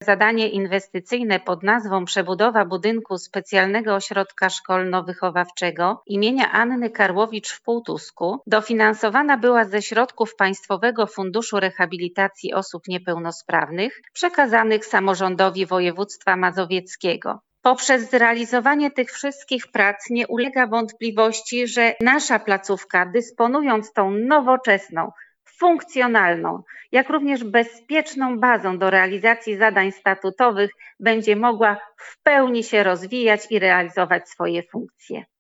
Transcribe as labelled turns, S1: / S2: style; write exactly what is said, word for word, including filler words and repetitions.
S1: zadanie inwestycyjne pod nazwą Przebudowa budynku Specjalnego Ośrodka Szkolno-Wychowawczego imienia Anny Karłowicz w Półtusku dofinansowana była ze środków Państwowego Funduszu Rehabilitacji Osób Niepełnosprawnych przekazanych samorządowi województwa mazowieckiego. Poprzez zrealizowanie tych wszystkich prac nie ulega wątpliwości, że nasza placówka, dysponując tą nowoczesną, funkcjonalną, jak również bezpieczną bazą do realizacji zadań statutowych, będzie mogła w pełni się rozwijać i realizować swoje funkcje.